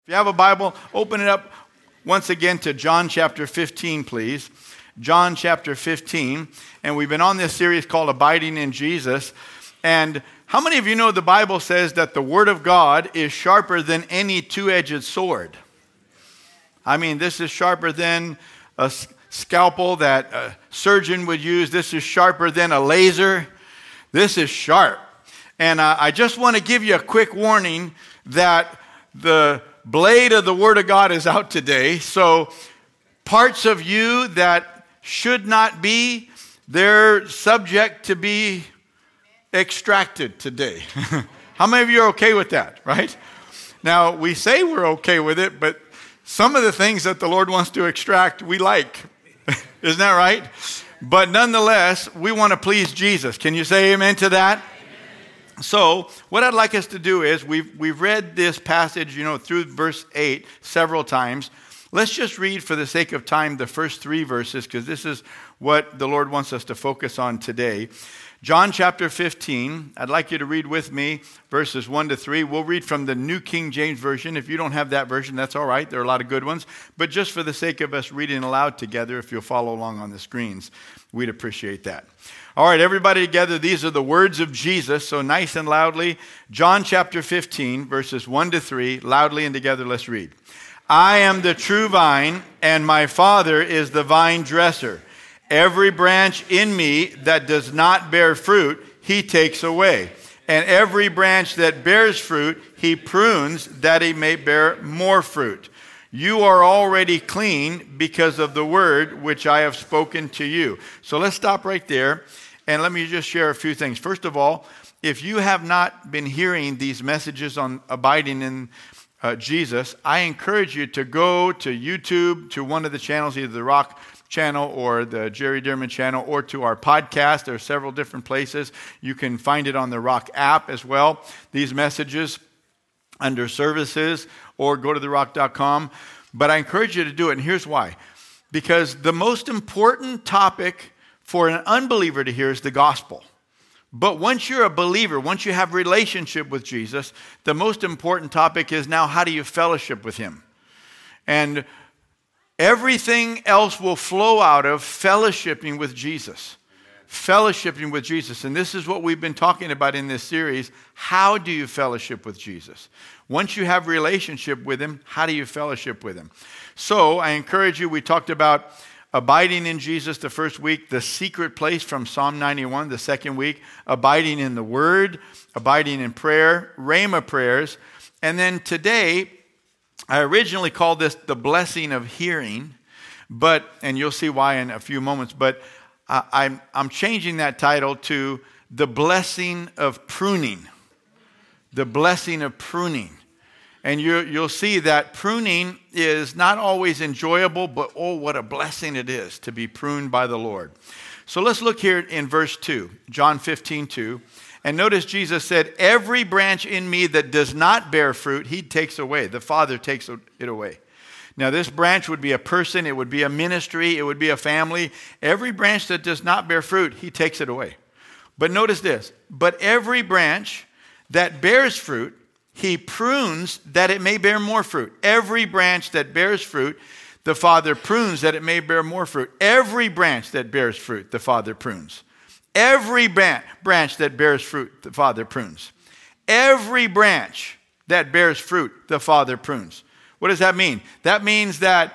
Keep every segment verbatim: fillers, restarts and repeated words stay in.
If you have a Bible, open it up once again to John chapter fifteen, please. John chapter fifteen. And we've been on this series called Abiding in Jesus. And how many of you know the Bible says that the Word of God is sharper than any two-edged sword? I mean, this is sharper than a scalpel that a surgeon would use. This is sharper than a laser. This is sharp. And uh, I just want to give you a quick warning that the blade of the Word of God is out today. So parts of you that should not be, they're subject to be extracted today. How many of you are okay with that, right? Now, we say we're okay with it, but some of the things that the Lord wants to extract, we like. Isn't that right? But nonetheless, we want to please Jesus. Can you say amen to that? So, what I'd like us to do is, we've we've read this passage, you know, through verse eight several times. Let's just read, for the sake of time, the first three verses, because this is what the Lord wants us to focus on today. John chapter fifteen, I'd like you to read with me verses one to three. We'll read from the New King James Version. If you don't have that version, that's all right. There are a lot of good ones. But just for the sake of us reading aloud together, if you'll follow along on the screens, we'd appreciate that. All right, everybody together, these are the words of Jesus, so nice and loudly. John chapter fifteen, verses one to three, loudly and together, let's read. I am the true vine, and my Father is the vine dresser. Every branch in me that does not bear fruit, he takes away. And every branch that bears fruit, he prunes that he may bear more fruit. You are already clean because of the word which I have spoken to you. So let's stop right there, and let me just share a few things. First of all, if you have not been hearing these messages on abiding in uh, Jesus, I encourage you to go to YouTube, to one of the channels, either the Rock channel or the Jerry Dearman channel, or to our podcast. There are several different places. You can find it on the Rock app as well, these messages under services, or go to the rock dot com. But I encourage you to do it, and here's why. Because the most important topic for an unbeliever to hear is the gospel. But once you're a believer, once you have relationship with Jesus, the most important topic is now, how do you fellowship with him? And everything else will flow out of fellowshipping with Jesus. Fellowshipping with Jesus. And this is what we've been talking about in this series. How do you fellowship with Jesus? Once you have relationship with him, how do you fellowship with him? So I encourage you, we talked about abiding in Jesus the first week, the secret place from Psalm ninety-one the second week, abiding in the Word, abiding in prayer, Rhema prayers. And then today, I originally called this the blessing of hearing, but, and you'll see why in a few moments, but I, I'm, I'm changing that title to the blessing of pruning. The blessing of pruning. And you, you'll see that pruning is not always enjoyable, but oh, what a blessing it is to be pruned by the Lord. So let's look here in verse two, John fifteen two. And notice Jesus said, every branch in me that does not bear fruit, he takes away. The Father takes it away. Now, this branch would be a person, it would be a ministry, it would be a family. Every branch that does not bear fruit, he takes it away. But notice this, but every branch that bears fruit, he prunes that it may bear more fruit. Every branch that bears fruit, the Father prunes that it may bear more fruit. Every branch that bears fruit, the Father prunes. Every branch that bears fruit, the Father prunes. Every branch that bears fruit, the Father prunes. What does that mean? That means that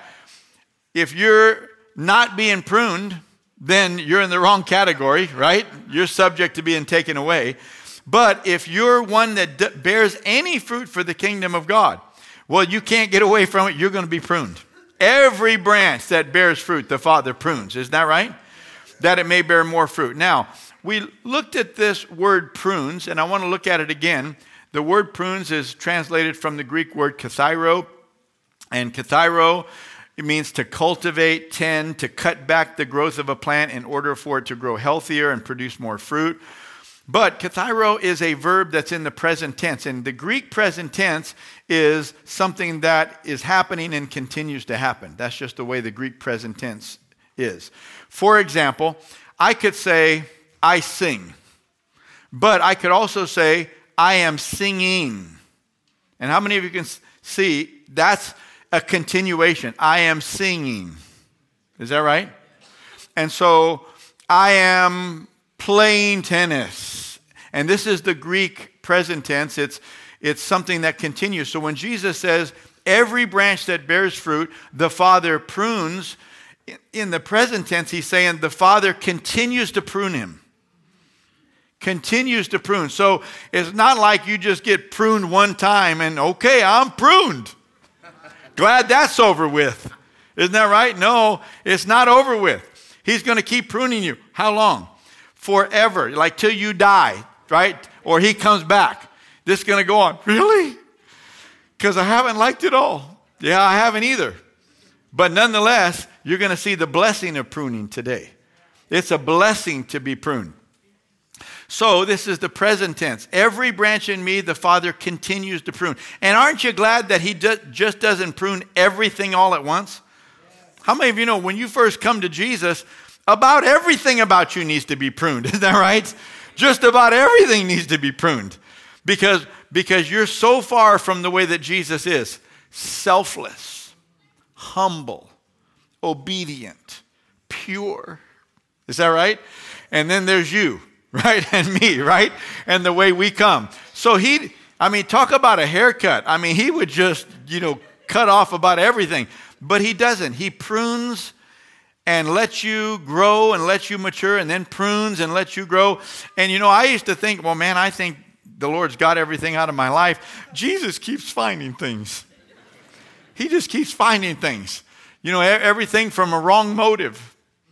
if you're not being pruned, then you're in the wrong category, right? You're subject to being taken away. But if you're one that d- bears any fruit for the kingdom of God, well, you can't get away from it. You're going to be pruned. Every branch that bears fruit, the Father prunes. Isn't that right? That it may bear more fruit. Now, we looked at this word prunes, and I want to look at it again. The word prunes is translated from the Greek word kathairo. And kathairo, it means to cultivate, tend, to cut back the growth of a plant in order for it to grow healthier and produce more fruit. But kathairo is a verb that's in the present tense. And the Greek present tense is something that is happening and continues to happen. That's just the way the Greek present tense is. For example, I could say, I sing. But I could also say, I am singing. And how many of you can see that's a continuation. I am singing. Is that right? And so I am playing tennis. And this is the Greek present tense. It's, it's something that continues. So when Jesus says, every branch that bears fruit, the Father prunes, in the present tense, he's saying the Father continues to prune him. Continues to prune. So it's not like you just get pruned one time and, okay, I'm pruned. Glad that's over with. Isn't that right? No, it's not over with. He's going to keep pruning you. How long? Forever. Like till you die, right? Or he comes back. This is going to go on. Really? Because I haven't liked it all. Yeah, I haven't either. But nonetheless, you're going to see the blessing of pruning today. It's a blessing to be pruned. So this is the present tense. Every branch in me, the Father continues to prune. And aren't you glad that he do, just doesn't prune everything all at once? Yes. How many of you know when you first come to Jesus, about everything about you needs to be pruned? Isn't that right? Just about everything needs to be pruned. Because, because you're so far from the way that Jesus is. Selfless, humble, obedient, pure. Is that right? And then there's you. Right? And me, right? And the way we come. So he, I mean, talk about a haircut. I mean, he would just, you know, cut off about everything. But he doesn't. He prunes and lets you grow and lets you mature and then prunes and lets you grow. And, you know, I used to think, well, man, I think the Lord's got everything out of my life. Jesus keeps finding things. He just keeps finding things. You know, everything from a wrong motive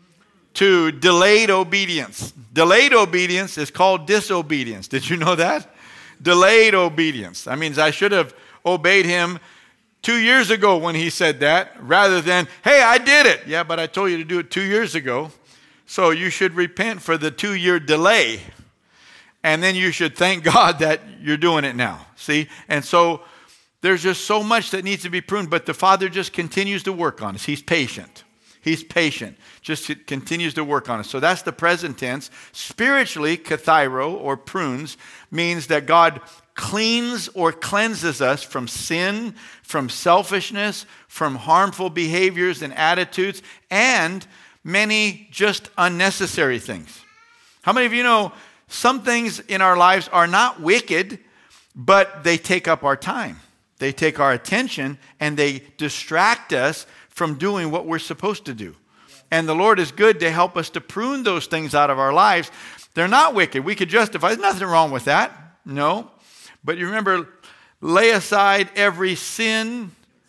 to delayed obedience. Delayed obedience is called disobedience. Did you know that? Delayed obedience. That means I should have obeyed him two years ago when he said that, rather than, hey, I did it. Yeah, but I told you to do it two years ago. So you should repent for the two-year delay. And then you should thank God that you're doing it now. See? And so there's just so much that needs to be pruned, but the Father just continues to work on us. He's patient. He's patient, just continues to work on us. So that's the present tense. Spiritually, kathairo, or prunes, means that God cleans or cleanses us from sin, from selfishness, from harmful behaviors and attitudes, and many just unnecessary things. How many of you know some things in our lives are not wicked, but they take up our time. They take our attention, and they distract us from doing what we're supposed to do. And the Lord is good to help us to prune those things out of our lives. They're not wicked. We could justify. There's nothing wrong with that. No. But you remember, lay aside every sin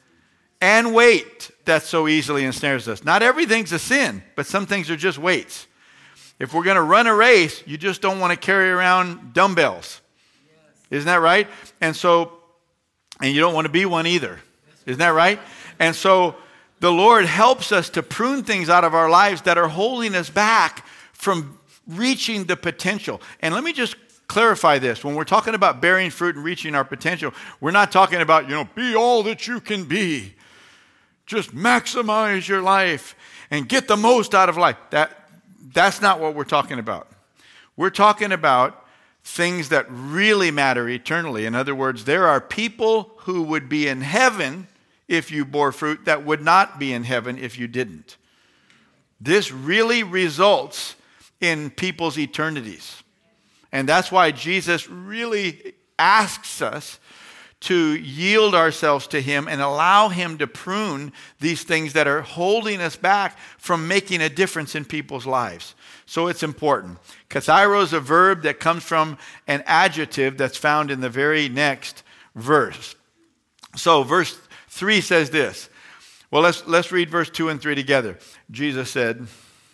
and weight that so easily ensnares us. Not everything's a sin, but some things are just weights. If we're going to run a race, you just don't want to carry around dumbbells. Isn't that right? And so, and you don't want to be one either. Isn't that right? And so, the Lord helps us to prune things out of our lives that are holding us back from reaching the potential. And let me just clarify this. When we're talking about bearing fruit and reaching our potential, we're not talking about, you know, be all that you can be. Just maximize your life and get the most out of life. That, that's not what we're talking about. We're talking about things that really matter eternally. In other words, there are people who would be in heaven if you bore fruit that would not be in heaven if you didn't. This really results in people's eternities. And that's why Jesus really asks us to yield ourselves to him and allow him to prune these things that are holding us back from making a difference in people's lives. So it's important. Kathairo is a verb that comes from an adjective that's found in the very next verse. So verse three says this. Well, let's, let's read verse two and three together. Jesus said,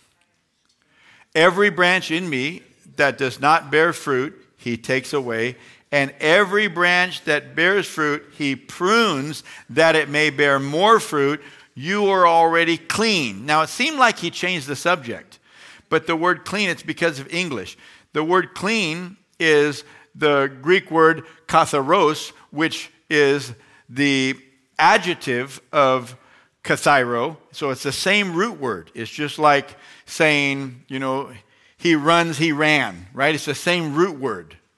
every branch in me that does not bear fruit, he takes away. And every branch that bears fruit, he prunes that it may bear more fruit. You are already clean. Now, it seemed like he changed the subject. But the word clean, it's because of English. The word clean is the Greek word katharos, which is the adjective of kathairo. So it's the same root word. It's just like saying, you know, he runs, he ran, right? It's the same root word.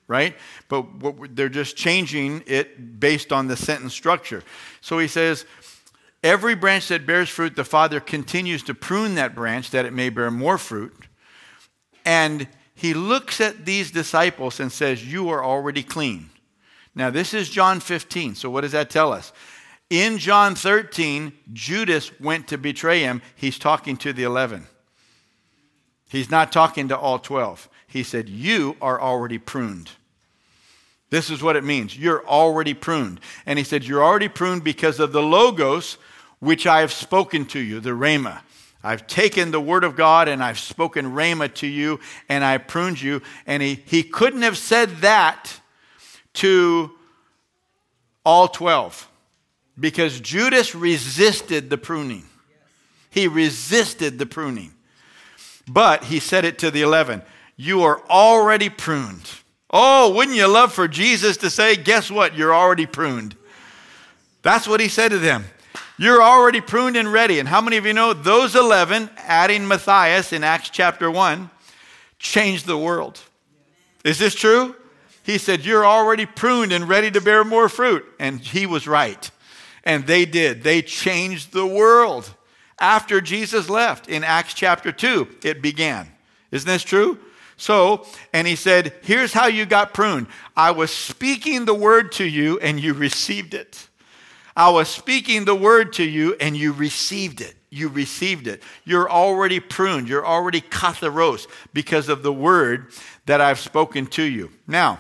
right? But what, they're just changing it based on the sentence structure. So he says, every branch that bears fruit, the Father continues to prune that branch that it may bear more fruit. And he looks at these disciples and says, you are already clean. Now, this is John fifteen. So what does that tell us? In John thirteen, Judas went to betray him. He's talking to the eleven. He's not talking to all twelve. He said, you are already pruned. This is what it means. You're already pruned. And he said, you're already pruned because of the logos which I have spoken to you, the rhema. I've taken the word of God and I've spoken rhema to you and I pruned you. And he, he couldn't have said that to all twelve because Judas resisted the pruning. He resisted the pruning. But he said it to the eleven. You are already pruned. Oh, wouldn't you love for Jesus to say, guess what? You're already pruned. That's what he said to them. You're already pruned and ready. And how many of you know those eleven, adding Matthias in Acts chapter one, changed the world? Is this true? He said, you're already pruned and ready to bear more fruit. And he was right. And they did. They changed the world. After Jesus left in Acts chapter two, it began. Isn't this true? So, and he said, here's how you got pruned. I was speaking the word to you and you received it. I was speaking the word to you and you received it. You received it. You're already pruned. You're already katharos because of the word that I've spoken to you. Now,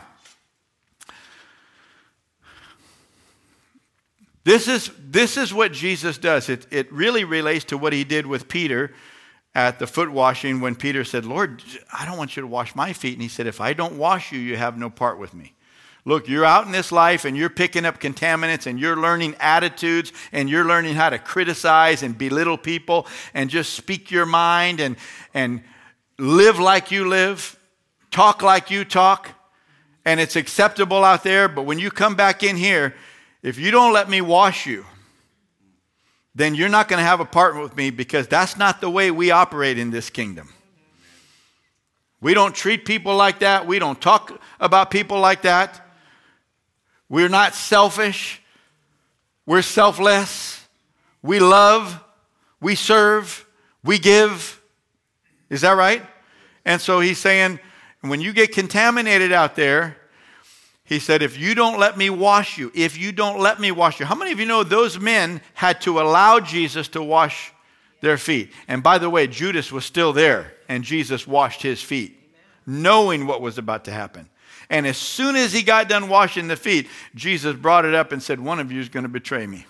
this is, this is what Jesus does. It, it really relates to what he did with Peter at the foot washing when Peter said, Lord, I don't want you to wash my feet. And he said, if I don't wash you, you have no part with me. Look, you're out in this life and you're picking up contaminants and you're learning attitudes and you're learning how to criticize and belittle people and just speak your mind and, and live like you live, talk like you talk, and it's acceptable out there. But when you come back in here, if you don't let me wash you, then you're not going to have a part with me because that's not the way we operate in this kingdom. We don't treat people like that. We don't talk about people like that. We're not selfish. We're selfless. We love. We serve. We give. Is that right? And so he's saying, when you get contaminated out there, he said, if you don't let me wash you, if you don't let me wash you. How many of you know those men had to allow Jesus to wash their feet? And by the way, Judas was still there, and Jesus washed his feet, knowing what was about to happen. And as soon as he got done washing the feet, Jesus brought it up and said, one of you is going to betray me.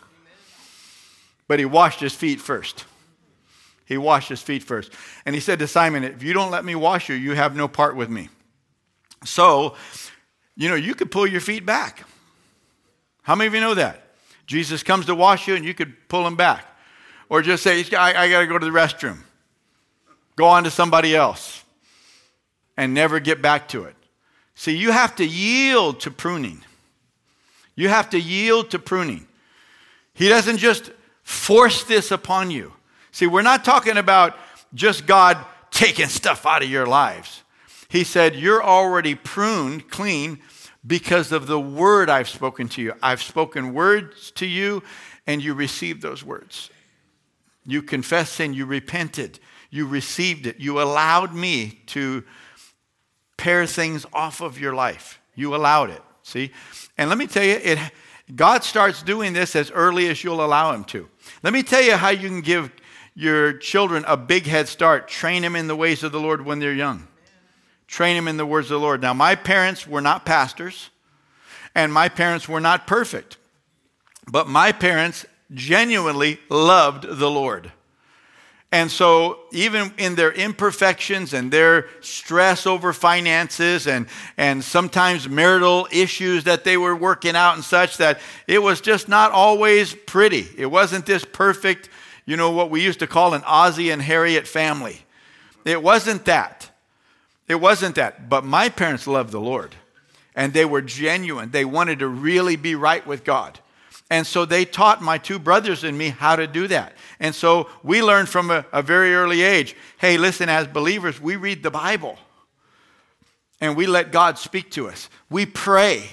But he washed his feet first. He washed his feet first. And he said to Simon, if you don't let me wash you, you have no part with me. So, you know, you could pull your feet back. How many of you know that? Jesus comes to wash you and you could pull him back. Or just say, I, I got to go to the restroom. Go on to somebody else. And never get back to it. See, you have to yield to pruning. You have to yield to pruning. He doesn't just force this upon you. See, we're not talking about just God taking stuff out of your lives. He said, you're already pruned, clean, because of the word I've spoken to you. I've spoken words to you, and you received those words. You confessed sin, you repented, you received it. You allowed me to pare things off of your life. You allowed it, see? And let me tell you, it, God starts doing this as early as you'll allow him to. Let me tell you how you can give your children a big head start. Train them in the ways of the Lord when they're young. Train them in the words of the Lord. Now, my parents were not pastors, and my parents were not perfect. But my parents genuinely loved the Lord. And so even in their imperfections and their stress over finances and, and sometimes marital issues that they were working out and such, that it was just not always pretty. It wasn't this perfect, you know, what we used to call an Ozzie and Harriet family. It wasn't that. It wasn't that. But my parents loved the Lord. And they were genuine. They wanted to really be right with God. And so they taught my two brothers and me how to do that. And so we learned from a, a very early age, hey, listen, as believers, we read the Bible. and we let God speak to us. We pray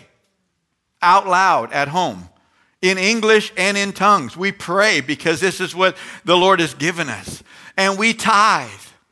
out loud at home, in English and in tongues. We pray because this is what the Lord has given us. And we tithe.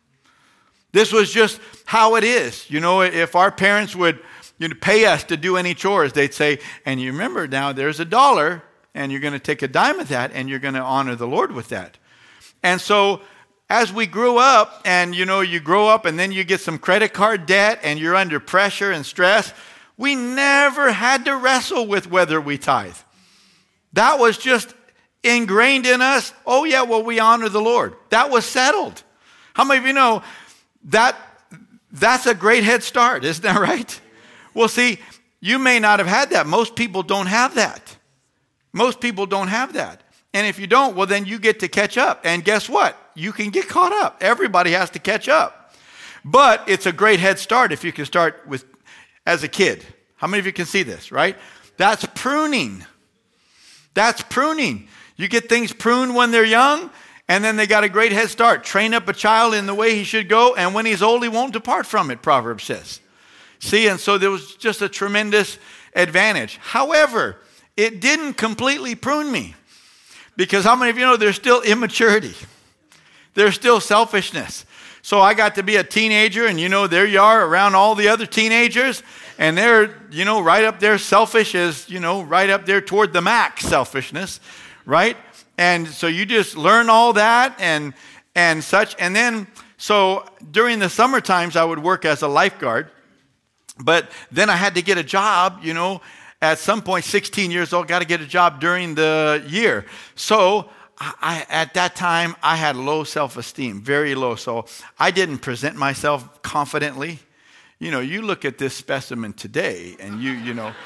This was just how it is. You know, if our parents would you know, pay us to do any chores, they'd say, and you remember now there's a dollar, and you're going to take a dime of that, and you're going to honor the Lord with that. And so as we grew up, and you know, you grow up and then you get some credit card debt and you're under pressure and stress, we never had to wrestle with whether we tithe. That was just ingrained in us. Oh yeah, well, we honor the Lord. That was settled. How many of you know that that's a great head start, isn't that right? Well, see, you may not have had that. Most people don't have that. Most people don't have that. And if you don't, well, then you get to catch up. And guess what? You can get caught up. Everybody has to catch up. But it's a great head start if you can start with as a kid. How many of you can see this, right? That's pruning. That's pruning. You get things pruned when they're young, and then they got a great head start. Train up a child in the way he should go, and when he's old, he won't depart from it, Proverbs says. See, and so there was just a tremendous advantage. However, it didn't completely prune me. Because how many of you know there's still immaturity? There's still selfishness. So I got to be a teenager, and you know, there you are around all the other teenagers, and they're, you know, right up there selfish as, you know, right up there toward the max selfishness, right? And so you just learn all that and and such. And then, so during the summer times, I would work as a lifeguard, but then I had to get a job, you know, at some point, sixteen years old, got to get a job during the year. So I, at that time, I had low self-esteem, very low. So I didn't present myself confidently. You know, you look at this specimen today, and you, you know.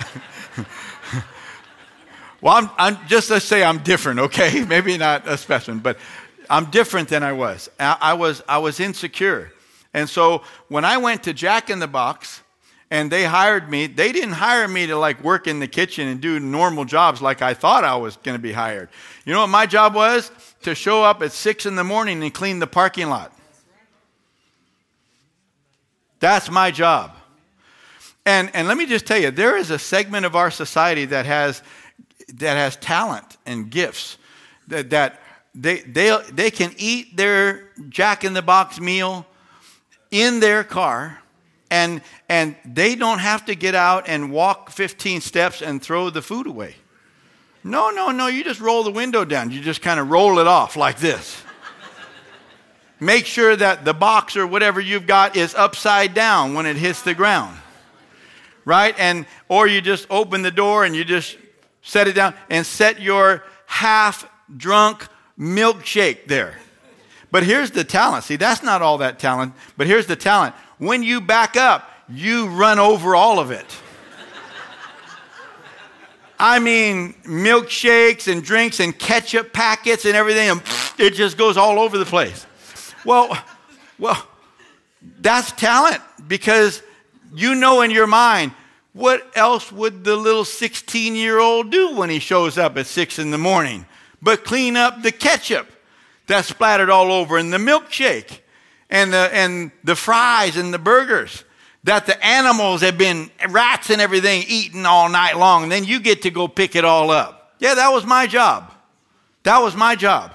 Well, I'm, I'm just let's say I'm different, okay? Maybe not a specimen, but I'm different than I was. I, I was I was insecure, and so when I went to Jack in the Box, and they hired me, they didn't hire me to like work in the kitchen and do normal jobs like I thought I was going to be hired. You know what my job was? To show up at six in the morning and clean the parking lot. That's my job. And and let me just tell you, there is a segment of our society that has that has talent and gifts that, that they they they can eat their Jack in the Box meal in their car. And and they don't have to get out and walk fifteen steps and throw the food away. No, no, no. You just roll the window down. You just kind of roll it off like this. Make sure that the box or whatever you've got is upside down when it hits the ground. Right? And or you just open the door and you just set it down and set your half-drunk milkshake there. But here's the talent. See, that's not all that talent. But here's the talent. When you back up, you run over all of it. I mean, milkshakes and drinks and ketchup packets and everything, and it just goes all over the place. Well, well, that's talent, because you know in your mind, what else would the little sixteen-year-old do when he shows up at six in the morning but clean up the ketchup that's splattered all over in the milkshake? And the and the fries and the burgers that the animals have been, rats and everything, eating all night long. And then you get to go pick it all up. Yeah, that was my job. That was my job.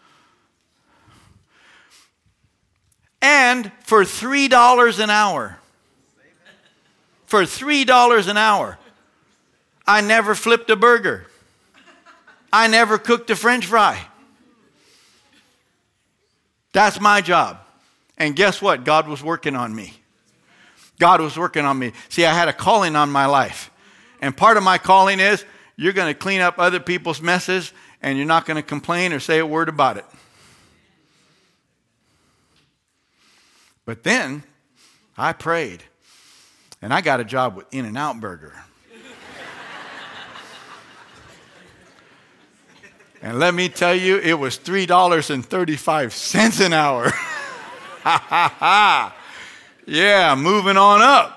And for three dollars an hour. For three dollars an hour. I never flipped a burger. I never cooked a French fry. That's my job. And guess what? God was working on me. God was working on me. See, I had a calling on my life. And part of my calling is you're going to clean up other people's messes, and you're not going to complain or say a word about it. But then I prayed, and I got a job with In-N-Out Burger. And let me tell you, it was three dollars and thirty-five cents an hour. Ha, ha, ha. Yeah, moving on up.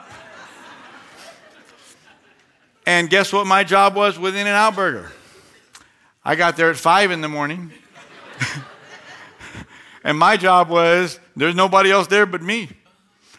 And guess what my job was with In-N-Out Burger? I got there at five in the morning. And my job was, there's nobody else there but me.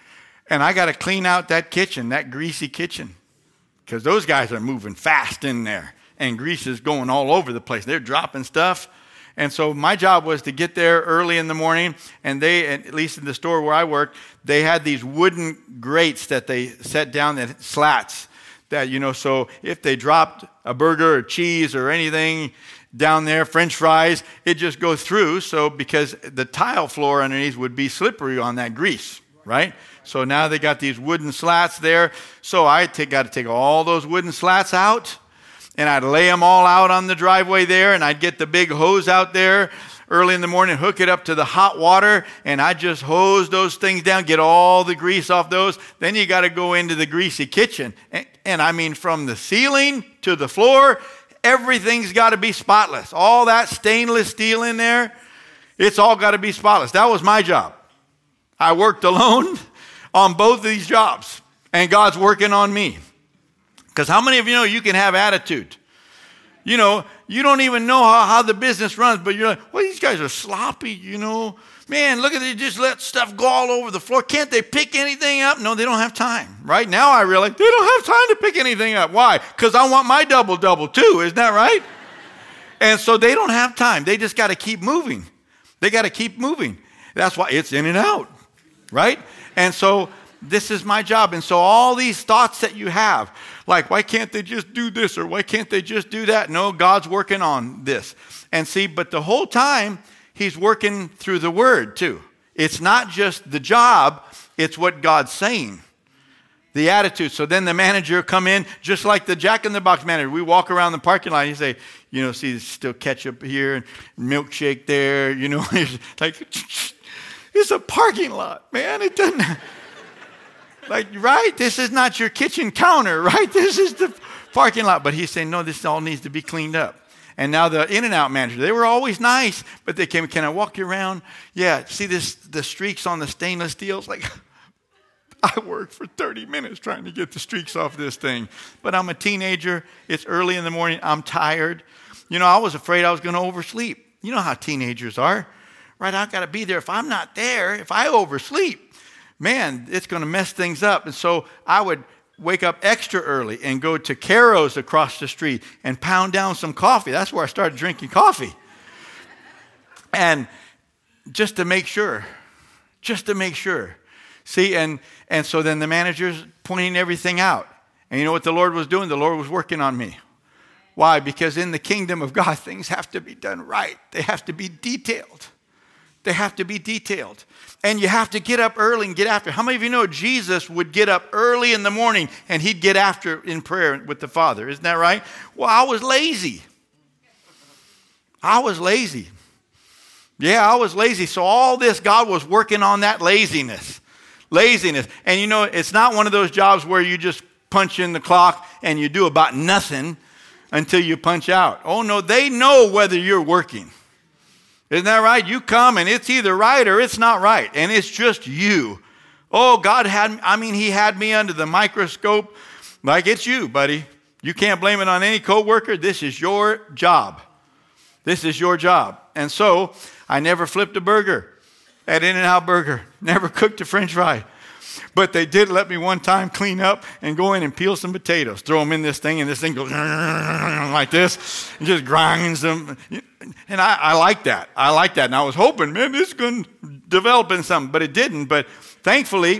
And I got to clean out that kitchen, that greasy kitchen, because those guys are moving fast in there, and grease is going all over the place. They're dropping stuff. And so my job was to get there early in the morning, and they, at least in the store where I worked, they had these wooden grates that they set down, that slats, that, you know, so if they dropped a burger or cheese or anything down there, French fries, it just goes through, so because the tile floor underneath would be slippery on that grease, right? So now they got these wooden slats there, so I take, got to take all those wooden slats out, and I'd lay them all out on the driveway there, and I'd get the big hose out there early in the morning, hook it up to the hot water, and I'd just hose those things down, get all the grease off those. Then you got to go into the greasy kitchen. And, and I mean, from the ceiling to the floor, everything's got to be spotless. All that stainless steel in there, it's all got to be spotless. That was my job. I worked alone on both of these jobs, and God's working on me. Because how many of you know you can have attitude? You know, you don't even know how, how the business runs, but you're like, well, these guys are sloppy, you know. Man, look at they just let stuff go all over the floor. Can't they pick anything up? No, they don't have time. Right now I realize they don't have time to pick anything up. Why? Because I want my double-double too. Isn't that right? And so they don't have time. They just got to keep moving. They got to keep moving. That's why it's in and out, right? And so this is my job. And so all these thoughts that you have, like, why can't they just do this or why can't they just do that? No, God's working on this. And see, but the whole time, he's working through the word too. It's not just the job, it's what God's saying. The attitude. So then the manager come in, just like the Jack in the Box manager. We walk around the parking lot and you say, you know, see, there's still ketchup here and milkshake there, you know. Like, it's a parking lot, man. It doesn't... Like, right? This is not your kitchen counter, right? This is the parking lot. But he's saying, no, this all needs to be cleaned up. And now the In-N-Out manager, they were always nice, but they came, can I walk you around? Yeah, see this the streaks on the stainless steel? It's like, I worked for thirty minutes trying to get the streaks off this thing. But I'm a teenager. It's early in the morning. I'm tired. You know, I was afraid I was going to oversleep. You know how teenagers are, right? I've got to be there. If I'm not there, if I oversleep, man, it's going to mess things up. And so I would wake up extra early and go to Caro's across the street and pound down some coffee. That's where I started drinking coffee. And just to make sure, just to make sure. See, and, and so then the manager's pointing everything out. And you know what the Lord was doing? The Lord was working on me. Why? Because in the kingdom of God, things have to be done right. They have to be detailed. They have to be detailed. And you have to get up early and get after. How many of you know Jesus would get up early in the morning and he'd get after in prayer with the Father? Isn't that right? Well, I was lazy. I was lazy. Yeah, I was lazy. So all this, God was working on that laziness. Laziness. And you know, it's not one of those jobs where you just punch in the clock and you do about nothing until you punch out. Oh no, they know whether you're working. Isn't that right? You come and it's either right or it's not right. And it's just you. Oh, God had, I mean, he had me under the microscope like it's you, buddy. You can't blame it on any coworker. This is your job. This is your job. And so I never flipped a burger at In-N-Out Burger. Never cooked a French fry. But they did let me one time clean up and go in and peel some potatoes. Throw them in this thing, and this thing goes like this. And just grinds them. And I, I like that. I like that. And I was hoping, man, this is going to develop into something. But it didn't. But thankfully,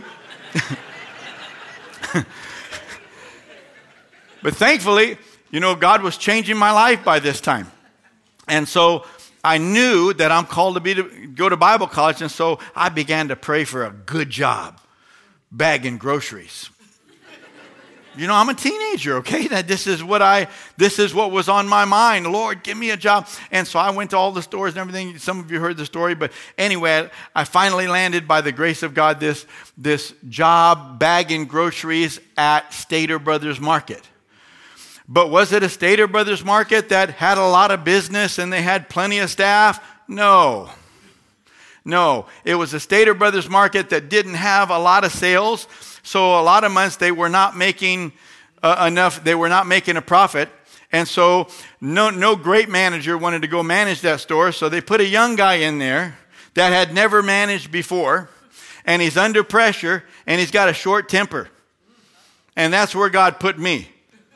but thankfully, you know, God was changing my life by this time. And so I knew that I'm called to be to go to Bible college. And so I began to pray for a good job. Bagging groceries. You know, I'm a teenager, okay? That this is what I, this is what was on my mind. Lord, give me a job. And so I went to all the stores and everything. Some of you heard the story, but anyway, I finally landed by the grace of God this, this job bagging groceries at Stater Brothers Market. But was it a Stater Brothers Market that had a lot of business and they had plenty of staff? No. No, it was a Stater Brothers Market that didn't have a lot of sales. So a lot of months they were not making uh, enough. They were not making a profit. And so no, no great manager wanted to go manage that store. So they put a young guy in there that had never managed before. and he's under pressure, and he's got a short temper. And that's where God put me.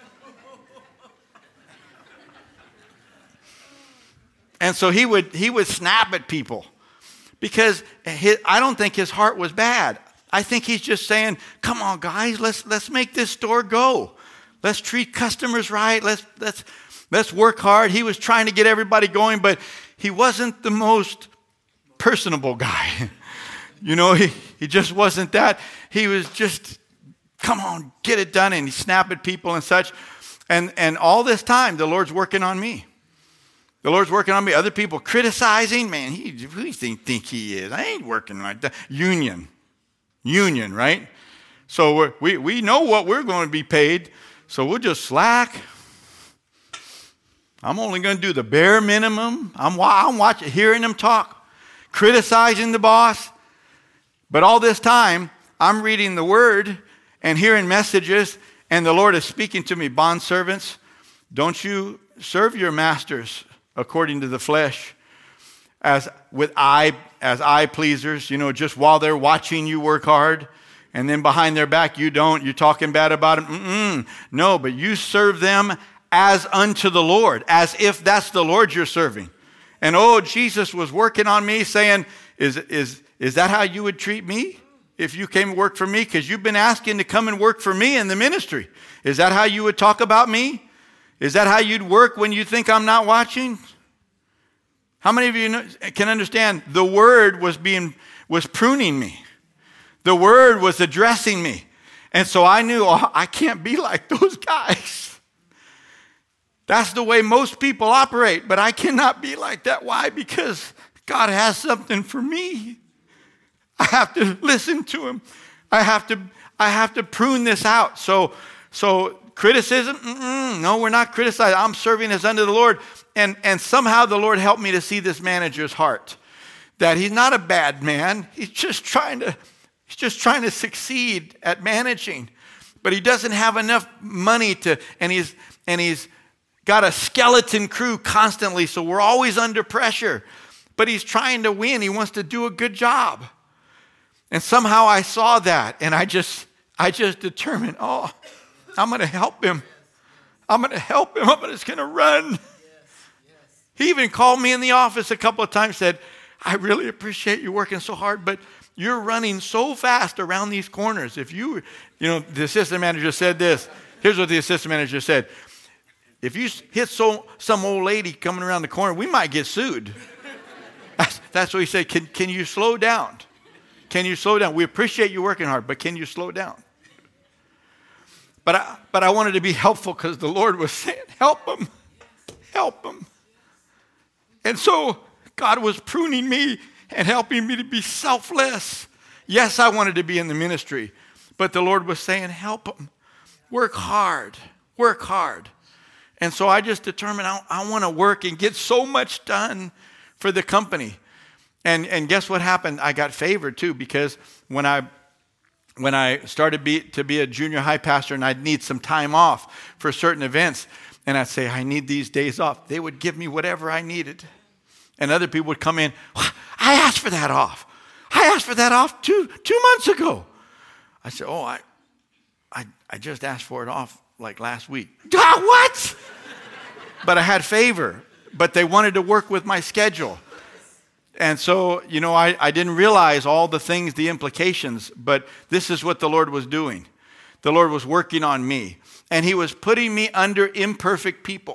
And so he would he would snap at people because his, I don't think his heart was bad. I think he's just saying, come on, guys, let's let's make this store go. Let's treat customers right. Let's let's let's work hard. He was trying to get everybody going, but he wasn't the most personable guy. You know, he, he just wasn't that. He was just, come on, get it done. And he snapped at people and such. And and all this time, the Lord's working on me. The Lord's working on me. Other people criticizing. Man, he, who do you think, think he is? I ain't working like that. Union. Union, right? So we're, we we know what we're going to be paid. So we'll just slack. I'm only going to do the bare minimum. I'm, I'm watching, hearing them talk, criticizing the boss. But all this time, I'm reading the Word and hearing messages, and the Lord is speaking to me. Bondservants, don't you serve your masters according to the flesh, as with eye as eye pleasers, you know, just while they're watching you work hard, and then behind their back you don't, you're talking bad about them. Mm-mm. No, but you serve them as unto the Lord, as if that's the Lord you're serving. And oh, Jesus was working on me saying, is, is, is that how you would treat me if you came and worked for me? Because you've been asking to come and work for me in the ministry. Is that how you would talk about me? Is that how you'd work when you think I'm not watching? How many of you know, can understand the Word was being was pruning me? The Word was addressing me. And so I knew, oh, I can't be like those guys. That's the way most people operate, but I cannot be like that. Why? Because God has something for me. I have to listen to Him. I have to I have to prune this out. So so criticism? Mm-mm, no, we're not criticizing. I'm serving as unto the Lord. And, and somehow the Lord helped me to see this manager's heart. That he's not a bad man. He's just trying to, he's just trying to succeed at managing. But he doesn't have enough money to, and he's and he's got a skeleton crew constantly, so we're always under pressure. But he's trying to win. He wants to do a good job. And somehow I saw that, and I just I just determined, oh, I'm going to help him. I'm going to help him. I'm just going to run. He even called me in the office a couple of times, said, I really appreciate you working so hard, but you're running so fast around these corners. If you, you know, the assistant manager said this. Here's what the assistant manager said. If you hit so, some old lady coming around the corner, we might get sued. That's, that's what he said. Can, can you slow down? Can you slow down? We appreciate you working hard, but can you slow down? But I, but I wanted to be helpful because the Lord was saying, help them, help them. And so God was pruning me and helping me to be selfless. Yes, I wanted to be in the ministry, but the Lord was saying, help them. Work hard, work hard. And so I just determined I, I want to work and get so much done for the company. And and guess what happened? I got favored too, because when I when I started be, to be a junior high pastor and I'd need some time off for certain events, and I'd say, I need these days off, they would give me whatever I needed. And other people would come in, I asked for that off. I asked for that off two two months ago. I said, oh, I I, I just asked for it off like last week. Ah, what? But I had favor. But they wanted to work with my schedule. And so, you know, I, I didn't realize all the things, the implications, but this is what the Lord was doing. The Lord was working on me. And He was putting me under imperfect people.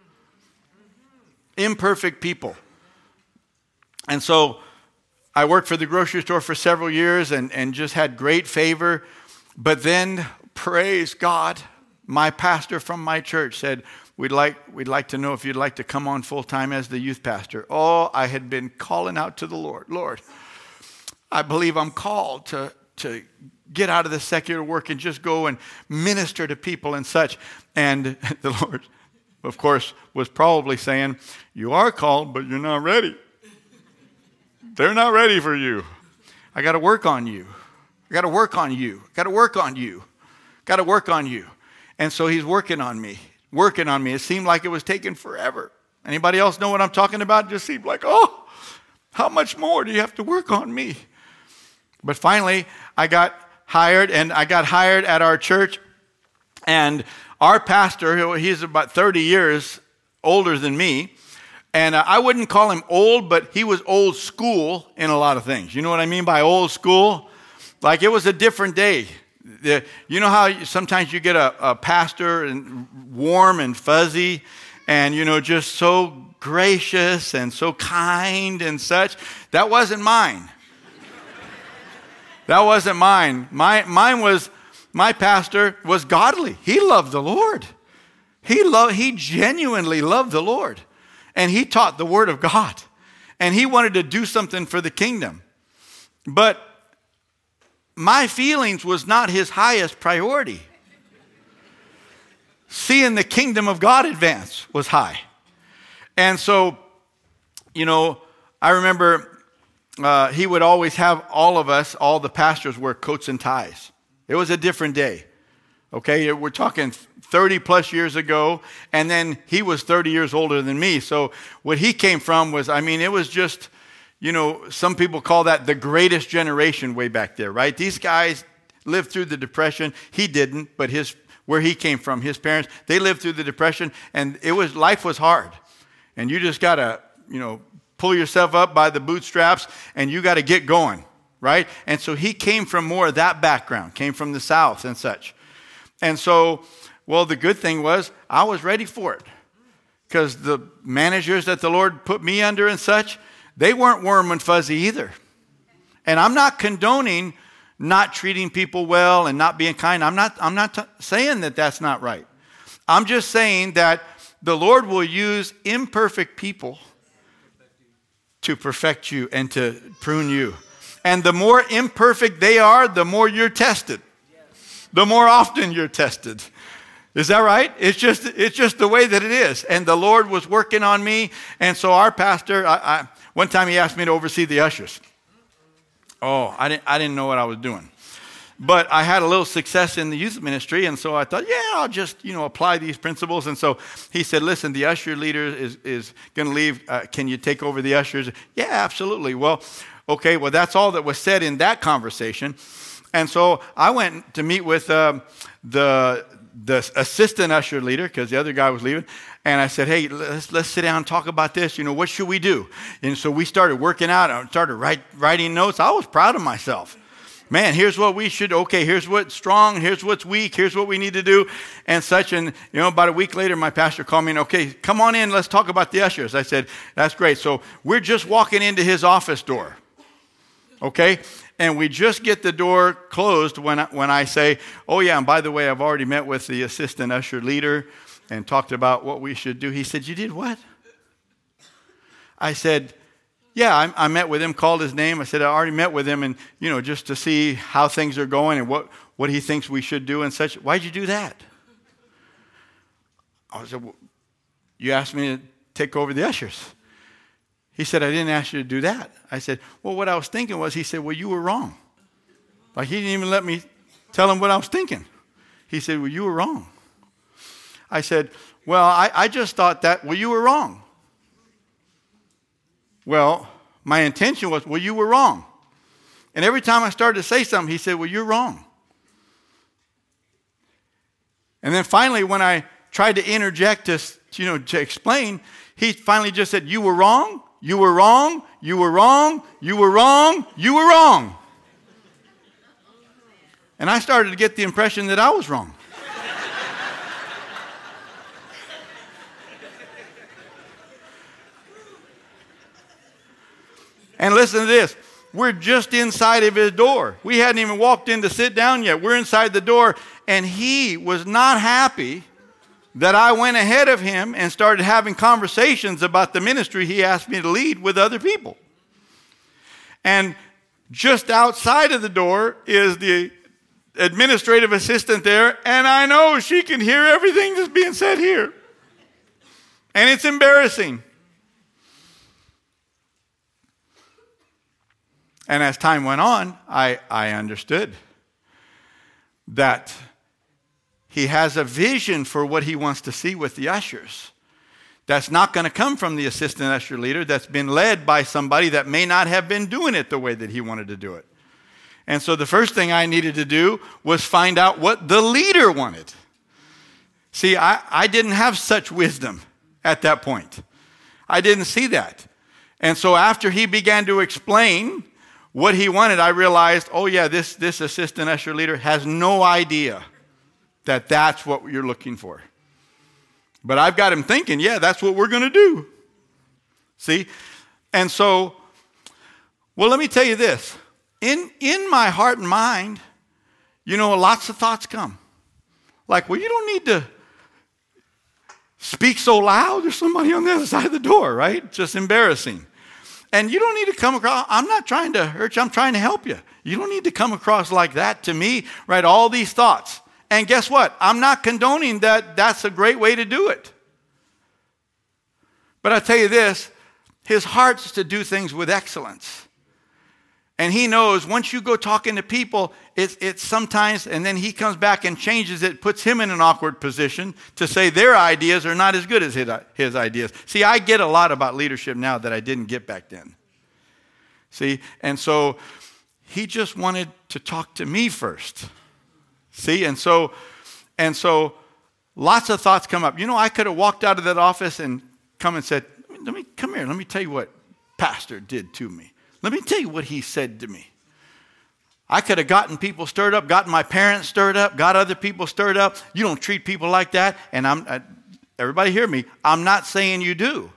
Imperfect people. And so I worked for the grocery store for several years and, and just had great favor. But then, praise God, my pastor from my church said, We'd like, we'd like to know if you'd like to come on full-time as the youth pastor. Oh, I had been calling out to the Lord. Lord, I believe I'm called to, to get out of the secular work and just go and minister to people and such. And the Lord, of course, was probably saying, you are called, but you're not ready. They're not ready for you. I got to work on you. I got to work on you. Got to work on you. Got to work on you. And so He's working on me. Working on me. It seemed like it was taking forever. Anybody else know what I'm talking about? It just seemed like, oh, how much more do you have to work on me? But finally, I got hired, and I got hired at our church. And our pastor, he's about thirty years older than me. And uh, I wouldn't call him old, but he was old school in a lot of things. You know what I mean by old school? Like it was a different day. The, you know how sometimes you get a, a pastor and warm and fuzzy and, you know, just so gracious and so kind and such? That wasn't mine. That wasn't mine. My, mine was, my pastor was godly. He loved the Lord. He loved, he genuinely loved the Lord. And he taught the Word of God. And he wanted to do something for the kingdom. But my feelings was not his highest priority. Seeing the kingdom of God advance was high. And so, you know, I remember uh, he would always have all of us, all the pastors, wear coats and ties. It was a different day. Okay, we're talking thirty plus years ago, and then he was thirty years older than me. So what he came from was, I mean, it was just, you know, some people call that the greatest generation way back there, right? These guys lived through the Depression. He didn't, but his where he came from, his parents, they lived through the Depression, and it was life was hard. And you just got to, you know, pull yourself up by the bootstraps, and you got to get going, right? And so he came from more of that background, came from the South and such. And so, well, the good thing was I was ready for it because the managers that the Lord put me under and such, they weren't warm and fuzzy either. And I'm not condoning not treating people well and not being kind. I'm not, I'm not t- saying that that's not right. I'm just saying that the Lord will use imperfect people to perfect you and to prune you. And the more imperfect they are, the more you're tested. The more often you're tested. Is that right? It's just it's just the way that it is. And the Lord was working on me. And so our pastor, I, I, one time he asked me to oversee the ushers. Oh, I didn't I didn't know what I was doing. But I had a little success in the youth ministry, and so I thought, yeah, I'll just, you know, apply these principles. And so he said, listen, the usher leader is, is going to leave. Uh, can you take over the ushers? Yeah, absolutely. Well, okay, well, that's all that was said in that conversation. And so I went to meet with um, the the assistant usher leader because the other guy was leaving. And I said, hey, let's let's sit down and talk about this. You know, what should we do? And so we started working out. I started write, writing notes. I was proud of myself. Man, here's what we should, okay, here's what's strong, here's what's weak, here's what we need to do, and such. And, you know, about a week later, my pastor called me and, okay, come on in, let's talk about the ushers. I said, that's great. So we're just walking into his office door, okay? And we just get the door closed when I, when I say, oh, yeah, and by the way, I've already met with the assistant usher leader and talked about what we should do. He said, you did what? I said, yeah, I, I met with him, called his name. I said, I already met with him, and, you know, just to see how things are going and what, what he thinks we should do and such. Why'd you do that? I said, well, you asked me to take over the ushers. He said, I didn't ask you to do that. I said, well, what I was thinking was, he said, well, you were wrong. Like, he didn't even let me tell him what I was thinking. He said, well, you were wrong. I said, well, I, I just thought that, well, you were wrong. Well, my intention was, well, you were wrong. And every time I started to say something, he said, well, you're wrong. And then finally, when I tried to interject to, you know, to explain, he finally just said, you were wrong, you were wrong, you were wrong, you were wrong, you were wrong. And I started to get the impression that I was wrong. And listen to this. We're just inside of his door. We hadn't even walked in to sit down yet. We're inside the door, and he was not happy that I went ahead of him and started having conversations about the ministry he asked me to lead with other people. And just outside of the door is the administrative assistant there, and I know she can hear everything that's being said here. And it's embarrassing. And as time went on, I, I understood that he has a vision for what he wants to see with the ushers. That's not going to come from the assistant usher leader that's been led by somebody that may not have been doing it the way that he wanted to do it. And so the first thing I needed to do was find out what the leader wanted. See, I, I didn't have such wisdom at that point. I didn't see that. And so after he began to explain what he wanted, I realized, oh yeah, this, this assistant usher leader has no idea that that's what you're looking for. But I've got him thinking, yeah, that's what we're going to do. See? And so, well, let me tell you this. In, in my heart and mind, you know, lots of thoughts come. Like, well, you don't need to speak so loud. There's somebody on the other side of the door, right? Just embarrassing. And you don't need to come across, I'm not trying to hurt you, I'm trying to help you. You don't need to come across like that to me, right? All these thoughts. And guess what? I'm not condoning that that's a great way to do it. But I'll tell you this, his heart's to do things with excellence. And he knows once you go talking to people, it's, it's sometimes, and then he comes back and changes it, puts him in an awkward position to say their ideas are not as good as his, his ideas. See, I get a lot about leadership now that I didn't get back then. See, and so he just wanted to talk to me first. See, and so, and so lots of thoughts come up. You know, I could have walked out of that office and come and said, let me, come here, let me tell you what Pastor did to me. Let me tell you what he said to me. I could have gotten people stirred up, gotten my parents stirred up, got other people stirred up. You don't treat people like that. And I'm, I, everybody hear me, I'm not saying you do.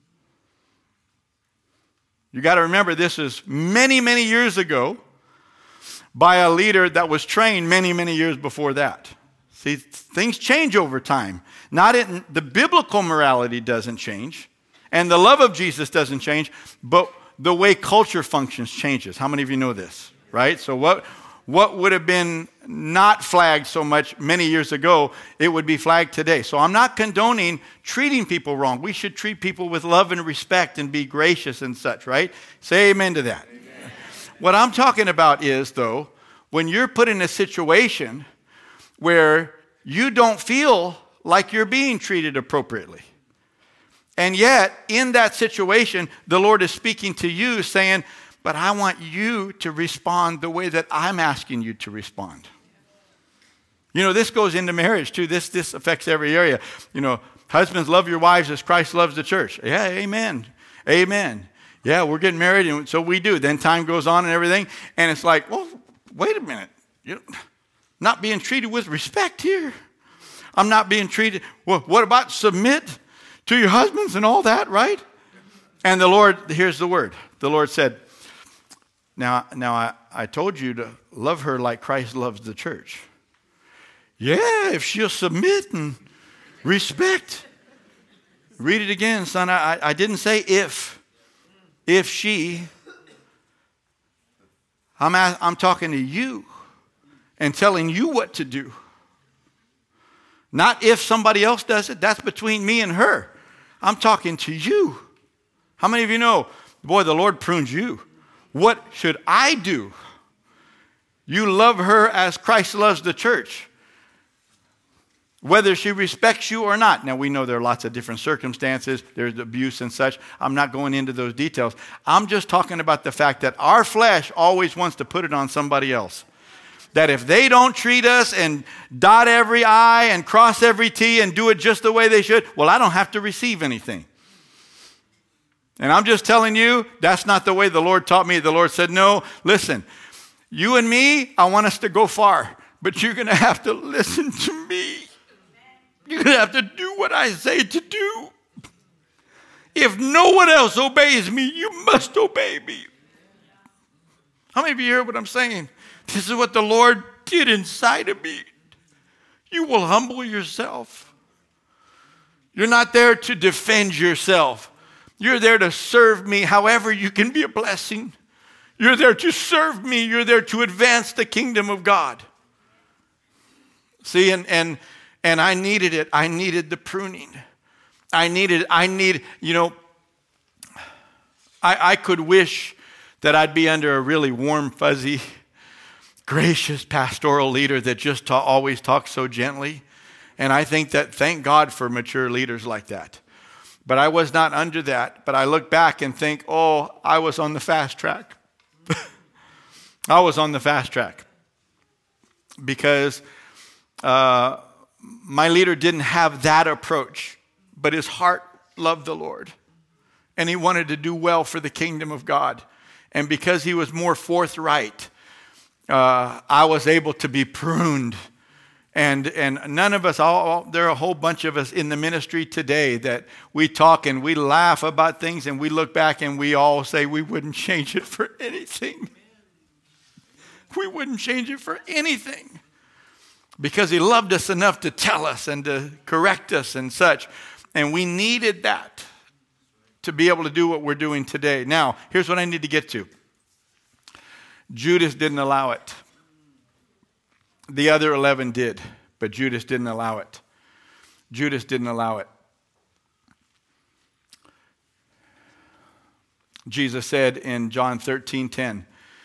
You got to remember this is many, many years ago by a leader that was trained many, many years before that. See, things change over time. Not in, the biblical morality doesn't change, and the love of Jesus doesn't change, but the way culture functions changes. How many of you know this, right? So what, what would have been not flagged so much many years ago, it would be flagged today. So I'm not condoning treating people wrong. We should treat people with love and respect and be gracious and such, right? Say amen to that. Amen. What I'm talking about is, though, when you're put in a situation where you don't feel like you're being treated appropriately. And yet, in that situation, the Lord is speaking to you saying, but I want you to respond the way that I'm asking you to respond. You know, this goes into marriage too. This, this affects every area. You know, husbands, love your wives as Christ loves the church. Yeah, amen. Amen. Yeah, we're getting married, and so we do. Then time goes on and everything. And it's like, well, wait a minute. You're not being treated with respect here. I'm not being treated. Well, what about submit to your husbands and all that, right? And the Lord, here's the word. The Lord said, now, now I, I told you to love her like Christ loves the church. Yeah, if she'll submit and respect. Read it again, son. I, I didn't say if. If she. I'm, I'm talking to you and telling you what to do. Not if somebody else does it. That's between me and her. I'm talking to you. How many of you know, boy, the Lord prunes you. What should I do? You love her as Christ loves the church, whether she respects you or not. Now, we know there are lots of different circumstances. There's abuse and such. I'm not going into those details. I'm just talking about the fact that our flesh always wants to put it on somebody else. That if they don't treat us and dot every I and cross every T and do it just the way they should, well, I don't have to receive anything. And I'm just telling you, that's not the way the Lord taught me. The Lord said, no, listen, you and me, I want us to go far, but you're going to have to listen to me. You're going to have to do what I say to do. If no one else obeys me, you must obey me. How many of you hear what I'm saying? This is what the Lord did inside of me. You will humble yourself. You're not there to defend yourself. You're there to serve me however you can be a blessing. You're there to serve me. You're there to advance the kingdom of God. See, and and and I needed it. I needed the pruning. I needed, I need, you know, I, I could wish that I'd be under a really warm, fuzzy, gracious pastoral leader that just ta- always talks so gently. And I think that, thank God for mature leaders like that. But I was not under that. But I look back and think, oh, I was on the fast track. I was on the fast track because uh, my leader didn't have that approach, but his heart loved the Lord. And he wanted to do well for the kingdom of God. And because he was more forthright, uh, I was able to be pruned. And and none of us, all, all, there are a whole bunch of us in the ministry today that we talk and we laugh about things and we look back and we all say we wouldn't change it for anything. We wouldn't change it for anything. Because he loved us enough to tell us and to correct us and such. And we needed that to be able to do what we're doing today. Now, here's what I need to get to. Judas didn't allow it. The other eleven did, but Judas didn't allow it. Judas didn't allow it. Jesus said in John thirteen ten,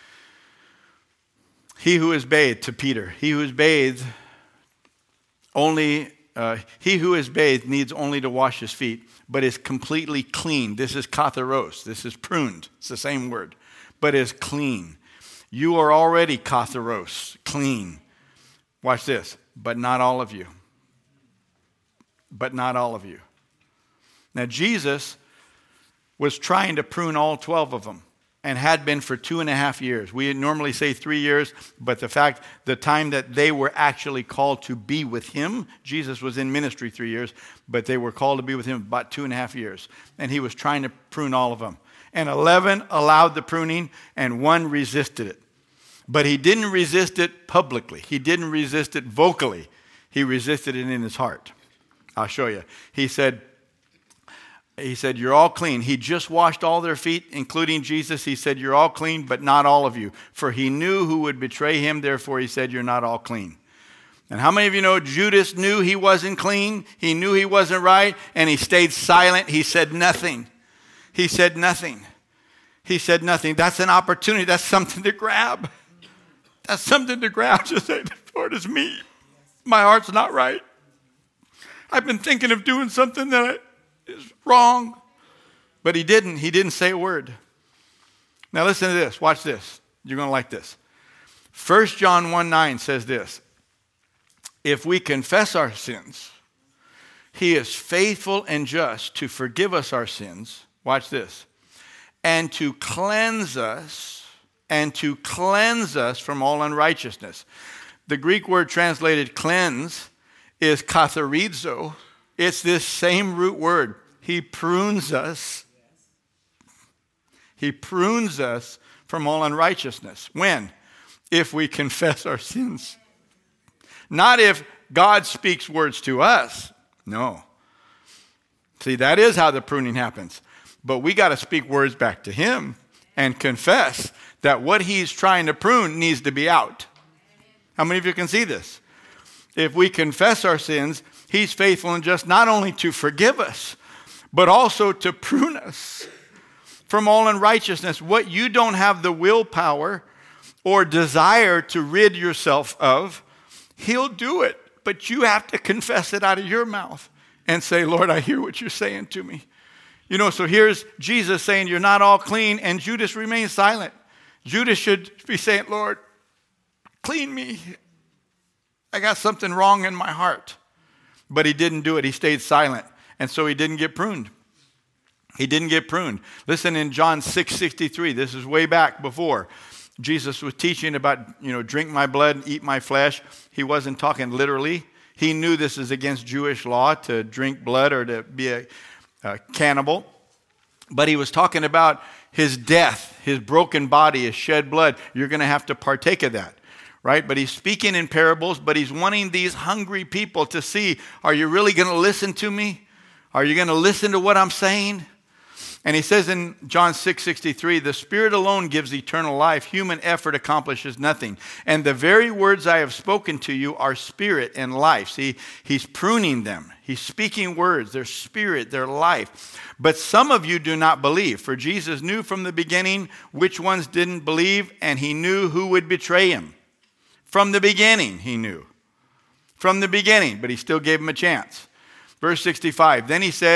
he who is bathed, to Peter, he who is bathed only, uh, he who is bathed needs only to wash his feet, but is completely clean. This is katharos. This is pruned. It's the same word, but is clean. You are already katharos, clean. Watch this. But not all of you. But not all of you. Now, Jesus was trying to prune all twelve of them and had been for two and a half years. We normally say three years, but the fact, the time that they were actually called to be with him, Jesus was in ministry three years, but they were called to be with him about two and a half years. And he was trying to prune all of them. And eleven allowed the pruning, and one resisted it. But he didn't resist it publicly. He didn't resist it vocally. He resisted it in his heart. I'll show you. He said, he said, you're all clean. He just washed all their feet, including Jesus. He said, you're all clean, but not all of you. For he knew who would betray him. Therefore, he said, you're not all clean. And how many of you know Judas knew he wasn't clean? He knew he wasn't right, and he stayed silent. He said nothing. He said nothing. He said nothing. That's an opportunity. That's something to grab. That's something to grab. Just say, Lord, it's me. My heart's not right. I've been thinking of doing something that is wrong. But he didn't. He didn't say a word. Now listen to this. Watch this. You're going to like this. First John one nine says this. If we confess our sins, he is faithful and just to forgive us our sins. Watch this. And to cleanse us, and to cleanse us from all unrighteousness. The Greek word translated cleanse is katharizo. It's this same root word. He prunes us. He prunes us from all unrighteousness. When? If we confess our sins. Not if God speaks words to us. No. See, that is how the pruning happens. But we got to speak words back to him and confess that what he's trying to prune needs to be out. How many of you can see this? If we confess our sins, he's faithful and just not only to forgive us, but also to prune us from all unrighteousness. What you don't have the willpower or desire to rid yourself of, he'll do it. But you have to confess it out of your mouth and say, Lord, I hear what you're saying to me. You know, so here's Jesus saying, you're not all clean, and Judas remains silent. Judas should be saying, Lord, clean me. I got something wrong in my heart. But he didn't do it. He stayed silent. And so he didn't get pruned. He didn't get pruned. Listen, in John six sixty-three, this is way back before. Jesus was teaching about, you know, drink my blood and eat my flesh. He wasn't talking literally. He knew this is against Jewish law to drink blood or to be a, a cannibal. But he was talking about his death, his broken body, his shed blood. You're going to have to partake of that, right? But he's speaking in parables, but he's wanting these hungry people to see, are you really going to listen to me? Are you going to listen to what I'm saying? And he says in John six sixty-three, the Spirit alone gives eternal life. Human effort accomplishes nothing. And the very words I have spoken to you are spirit and life. See, he's pruning them. He's speaking words. They're spirit, they're life. But some of you do not believe. For Jesus knew from the beginning which ones didn't believe, and he knew who would betray him. From the beginning, he knew. From the beginning, but he still gave him a chance. Verse sixty-five, then he said,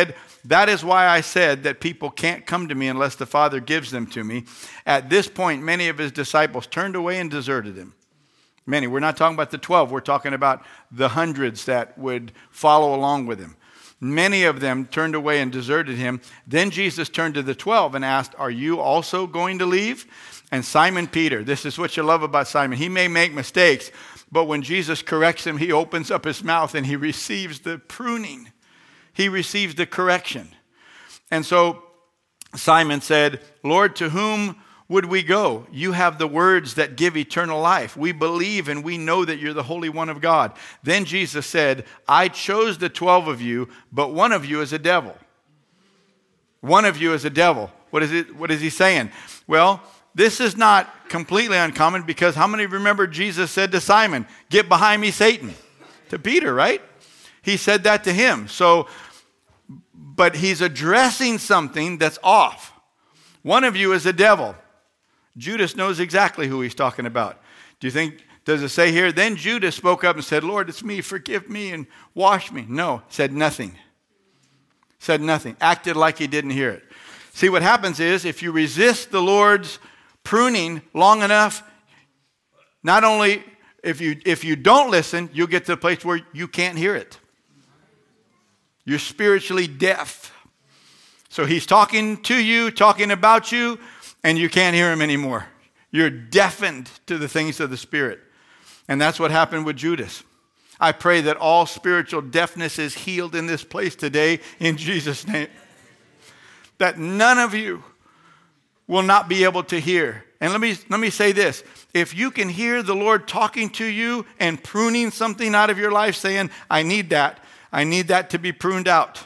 That is why I said that people can't come to me unless the Father gives them to me. At this point, many of his disciples turned away and deserted him. Many. We're not talking about the twelve. We're talking about the hundreds that would follow along with him. Many of them turned away and deserted him. Then Jesus turned to the twelve and asked, are you also going to leave? And Simon Peter, this is what you love about Simon. He may make mistakes, but when Jesus corrects him, he opens up his mouth and he receives the pruning. He receives the correction. And so Simon said, Lord, to whom would we go? You have the words that give eternal life. We believe and we know that you're the Holy One of God. Then Jesus said, I chose the twelve of you, but one of you is a devil. One of you is a devil. What is it? What is he saying? Well, this is not completely uncommon, because how many remember Jesus said to Simon, get behind me, Satan? To Peter, right? He said that to him. So, but he's addressing something that's off. One of you is a devil. Judas knows exactly who he's talking about. Do you think, does it say here, then Judas spoke up and said, Lord, it's me, forgive me and wash me? No, said nothing. Said nothing. Acted like he didn't hear it. See, what happens is, if you resist the Lord's pruning long enough, not only if you if you don't listen, you'll get to the place where you can't hear it. You're spiritually deaf. So he's talking to you, talking about you, and you can't hear him anymore. You're deafened to the things of the Spirit. And that's what happened with Judas. I pray that all spiritual deafness is healed in this place today in Jesus' name. That none of you will not be able to hear. And let me, let me say this. If you can hear the Lord talking to you and pruning something out of your life, saying, I need that. I need that to be pruned out.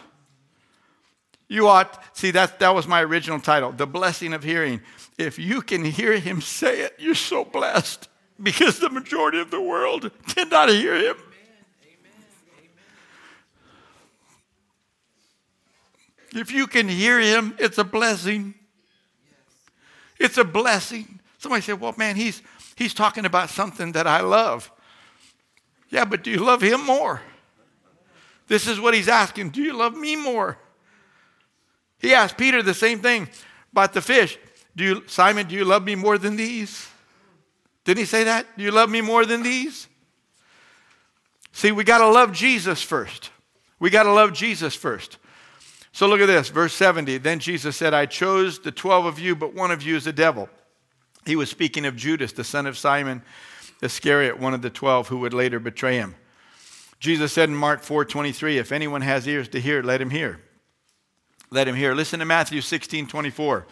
You ought, see, that, that was my original title, The Blessing of Hearing. If you can hear him say it, you're so blessed, because the majority of the world cannot hear him. If you can hear him, it's a blessing. It's a blessing. Somebody said, well, man, he's, he's talking about something that I love. Yeah, but do you love him more? This is what he's asking. Do you love me more? He asked Peter the same thing about the fish. Do you, Simon, do you love me more than these? Didn't he say that? Do you love me more than these? See, we got to love Jesus first. We got to love Jesus first. So look at this, verse seventy. Then Jesus said, I chose the twelve of you, but one of you is a devil. He was speaking of Judas, the son of Simon Iscariot, one of the twelve who would later betray him. Jesus said in Mark four twenty-three, if anyone has ears to hear, let him hear. Let him hear. Listen to Matthew sixteen twenty-four.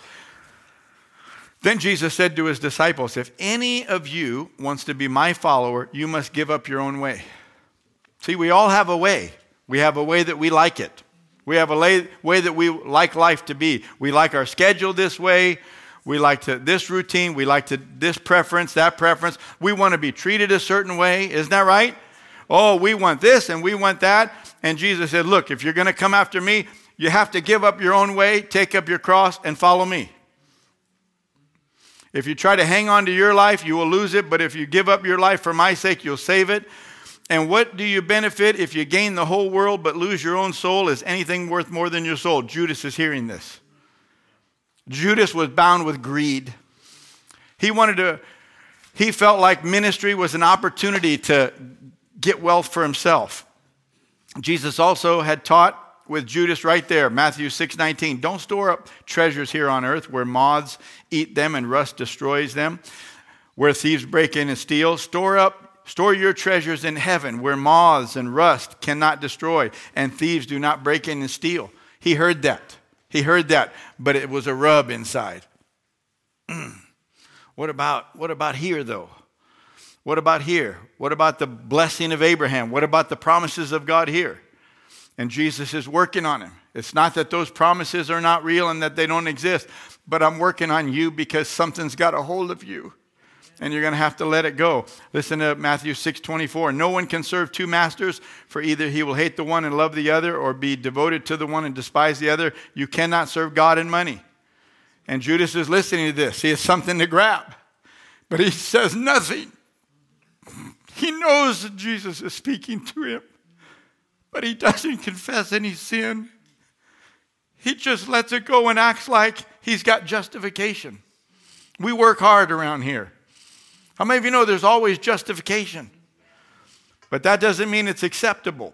Then Jesus said to his disciples, if any of you wants to be my follower, you must give up your own way. See, we all have a way. We have a way that we like it. We have a lay, way that we like life to be. We like our schedule this way. We like to, this routine. We like to this preference, that preference. We want to be treated a certain way. Isn't that right? Oh, we want this and we want that. And Jesus said, look, if you're going to come after me, you have to give up your own way, take up your cross, and follow me. If you try to hang on to your life, you will lose it. But if you give up your life for my sake, you'll save it. And what do you benefit if you gain the whole world but lose your own soul? Is anything worth more than your soul? Judas is hearing this. Judas was bound with greed. He wanted to, he felt like ministry was an opportunity to get wealth for himself. Jesus also had taught with Judas right there, Matthew six nineteen, don't store up treasures here on earth where moths eat them and rust destroys them, where thieves break in and steal. Store up Store your treasures in heaven where moths and rust cannot destroy and thieves do not break in and steal. He heard that. He heard that, but it was a rub inside. What about, what about here, though? What about here? What about the blessing of Abraham? What about the promises of God here? And Jesus is working on him. It's not that those promises are not real and that they don't exist, but I'm working on you because something's got a hold of you. And you're going to have to let it go. Listen to Matthew six twenty-four. No one can serve two masters, for either he will hate the one and love the other, or be devoted to the one and despise the other. You cannot serve God and money. And Judas is listening to this. He has something to grab. But he says nothing. He knows that Jesus is speaking to him. But he doesn't confess any sin. he just lets it go and acts like he's got justification. We work hard around here. How many of you know there's always justification? But that doesn't mean it's acceptable.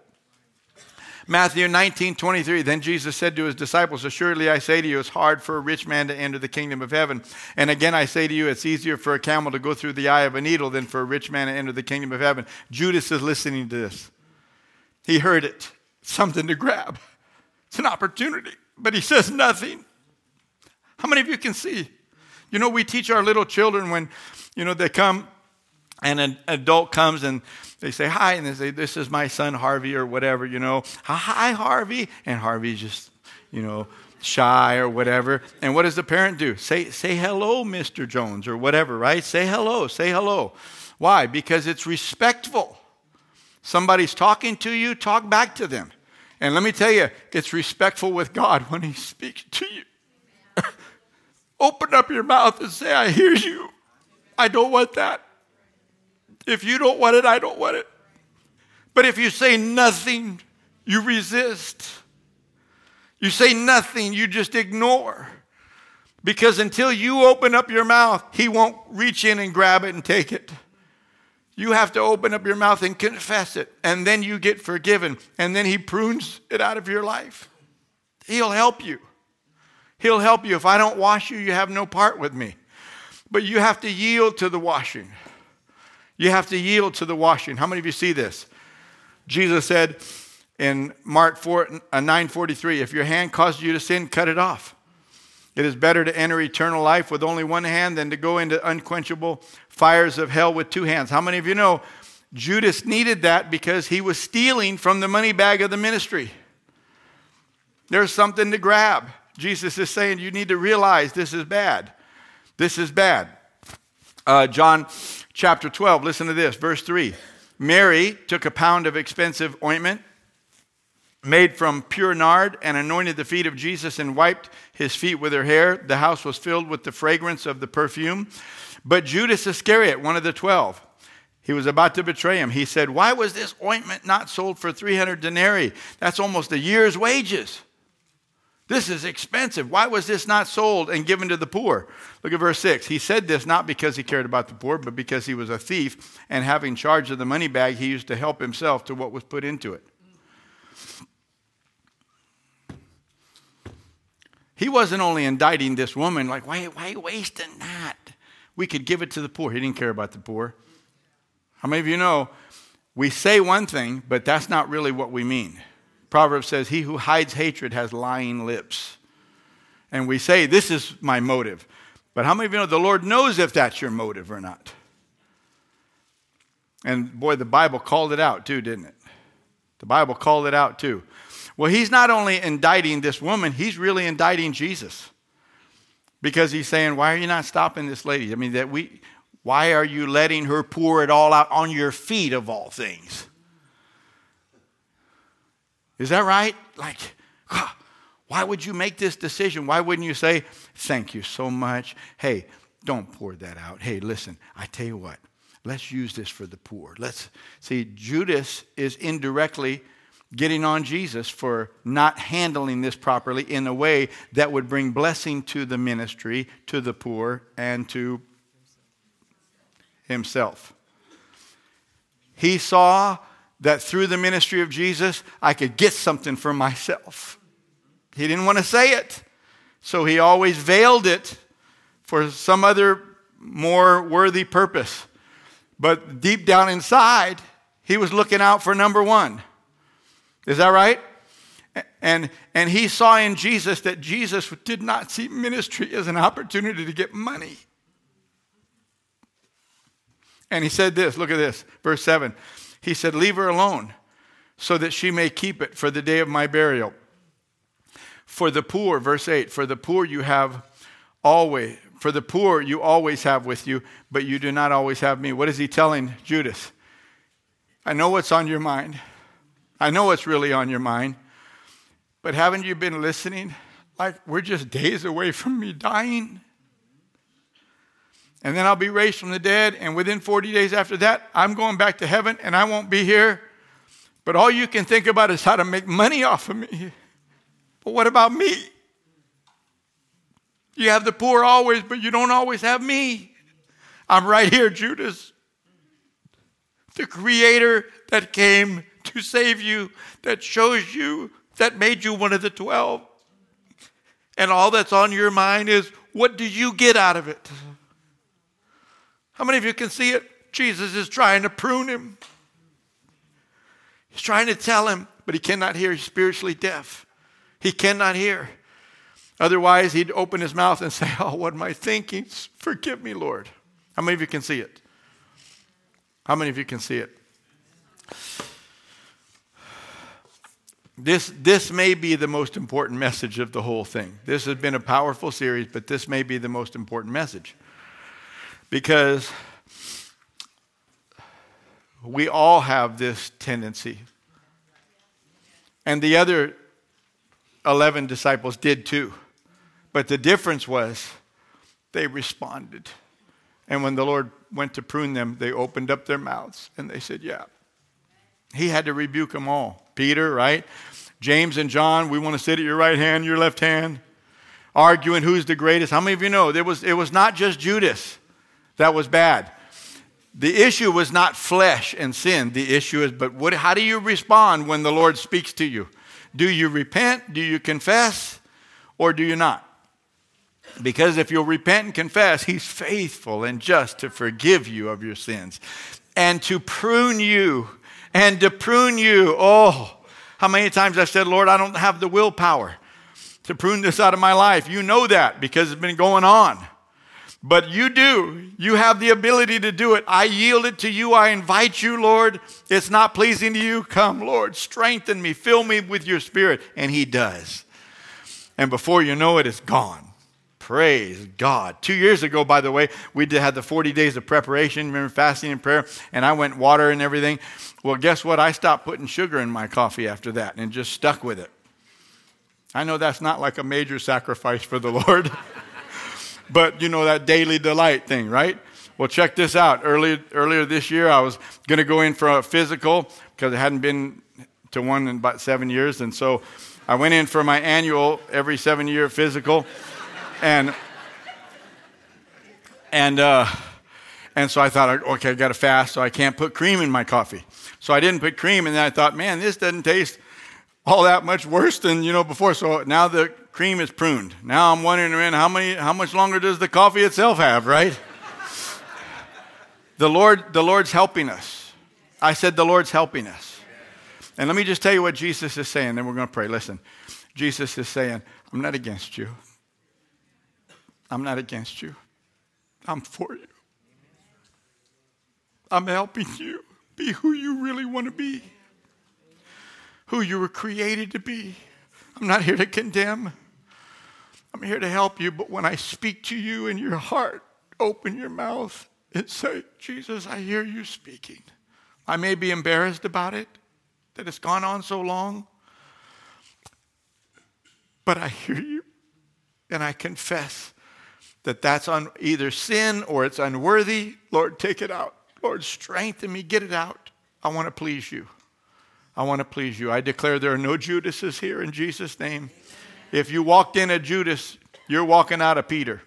Matthew nineteen twenty-three, then Jesus said to his disciples, assuredly I say to you, it's hard for a rich man to enter the kingdom of heaven. And again I say to you, it's easier for a camel to go through the eye of a needle than for a rich man to enter the kingdom of heaven. Judas is listening to this. He heard it. Something to grab. It's an opportunity. But he says nothing. How many of you can see? You know, we teach our little children when, you know, they come and an adult comes and they say, hi, and they say, this is my son Harvey or whatever, you know. Hi, Harvey. And Harvey's just, you know, shy or whatever. And what does the parent do? Say, say hello, Mister Jones or whatever, right? Say hello, say hello. Why? Because it's respectful. Somebody's talking to you, talk back to them. And let me tell you, it's respectful with God when he speaks to you. Open up your mouth and say, I hear you. I don't want that. If you don't want it, I don't want it. But if you say nothing, you resist. You say nothing, you just ignore. Because until you open up your mouth, he won't reach in and grab it and take it. You have to open up your mouth and confess it. And then you get forgiven. And then he prunes it out of your life. He'll help you. He'll help you. If I don't wash you, you have no part with me. But you have to yield to the washing. You have to yield to the washing. How many of you see this? Jesus said in Mark nine forty-three, if your hand causes you to sin, cut it off. It is better to enter eternal life with only one hand than to go into unquenchable fires of hell with two hands. How many of you know Judas needed that because he was stealing from the money bag of the ministry? There's something to grab. Jesus is saying you need to realize this is bad. This is bad. Uh, John chapter twelve, listen to this, verse three. Mary took a pound of expensive ointment made from pure nard and anointed the feet of Jesus and wiped his feet with her hair. The house was filled with the fragrance of the perfume. But Judas Iscariot, one of the twelve, he was about to betray him. He said, why was this ointment not sold for three hundred denarii? That's almost a year's wages. This is expensive. Why was this not sold and given to the poor? Look at verse six. He said this not because he cared about the poor, but because he was a thief, and having charge of the money bag, he used to help himself to what was put into it. He wasn't only indicting this woman, like, why, why are you wasting that? We could give it to the poor. He didn't care about the poor. How many of you know we say one thing, but that's not really what we mean? Proverbs says, he who hides hatred has lying lips. And we say, this is my motive. But how many of you know the Lord knows if that's your motive or not? And boy, the Bible called it out too, didn't it? The Bible called it out too. Well, he's not only indicting this woman, he's really indicting Jesus. Because he's saying, why are you not stopping this lady? I mean, that we, why are you letting her pour it all out on your feet of all things? Is that right? Like, why would you make this decision? Why wouldn't you say, thank you so much. Hey, don't pour that out. Hey, listen, I tell you what, let's use this for the poor. Let's see, Judas is indirectly getting on Jesus for not handling this properly in a way that would bring blessing to the ministry, to the poor, and to himself. He saw that through the ministry of Jesus, I could get something for myself. He didn't want to say it, so he always veiled it for some other more worthy purpose. But deep down inside, he was looking out for number one. Is that right? And, and he saw in Jesus that Jesus did not see ministry as an opportunity to get money. And he said this, look at this, verse seven. He said, leave her alone so that she may keep it for the day of my burial. For the poor, verse eight, for the poor you have always, for the poor you always have with you, but you do not always have me. What is he telling Judas? I know what's on your mind. I know what's really on your mind. But haven't you been listening? Like, we're just days away from me dying. And then I'll be raised from the dead. And within forty days after that, I'm going back to heaven and I won't be here. But all you can think about is how to make money off of me. But what about me? You have the poor always, but you don't always have me. I'm right here, Judas. The creator that came to save you, that chose you, that made you one of the twelve. And all that's on your mind is, what do you get out of it? How many of you can see it? Jesus is trying to prune him. He's trying to tell him, but he cannot hear. He's spiritually deaf. He cannot hear. Otherwise, he'd open his mouth and say, oh, what am I thinking? Forgive me, Lord. How many of you can see it? How many of you can see it? This, this may be the most important message of the whole thing. This has been a powerful series, but this may be the most important message. Because we all have this tendency. And the other eleven disciples did too. But the difference was they responded. And when the Lord went to prune them, they opened up their mouths and they said, yeah. He had to rebuke them all. Peter, right? James and John, we want to sit at your right hand, your left hand. Arguing who's the greatest. How many of you know there was, it was not just Judas that was bad. The issue was not flesh and sin. The issue is, but what, how do you respond when the Lord speaks to you? Do you repent? Do you confess? Or do you not? Because if you'll repent and confess, he's faithful and just to forgive you of your sins and to prune you and to prune you. Oh, how many times I've said, Lord, I don't have the willpower to prune this out of my life. You know that because it's been going on. But you do. You have the ability to do it. I yield it to you. I invite you, Lord. It's not pleasing to you. Come, Lord, strengthen me. Fill me with your spirit. And he does. And before you know it, it's gone. Praise God. Two years ago, by the way, we did had the forty days of preparation. Remember fasting and prayer? And I went water and everything. Well, guess what? I stopped putting sugar in my coffee after that and just stuck with it. I know that's not like a major sacrifice for the Lord. But, you know, that daily delight thing, right? Well, check this out. Earlier, earlier this year, I was going to go in for a physical because I hadn't been to one in about seven years. And so I went in for my annual every seven-year physical. And and uh, and so I thought, okay, I got to fast, so I can't put cream in my coffee. So I didn't put cream, and then I thought, man, this doesn't taste all that much worse than, you know, before. So now the cream is pruned. Now I'm wondering, man, how many, how much longer does the coffee itself have, right? the Lord, the Lord's helping us. I said the Lord's helping us. And let me just tell you what Jesus is saying, then we're going to pray. Listen, Jesus is saying, I'm not against you. I'm not against you. I'm for you. I'm helping you be who you really want to be. Who you were created to be. I'm not here to condemn. I'm here to help you. But when I speak to you in your heart, open your mouth and say, Jesus, I hear you speaking. I may be embarrassed about it, that it's gone on so long. But I hear you. And I confess that that's un- either sin or it's unworthy. Lord, take it out. Lord, strengthen me. Get it out. I want to please you. I want to please you. I declare there are no Judases here in Jesus' name. If you walked in a Judas, you're walking out of Peter.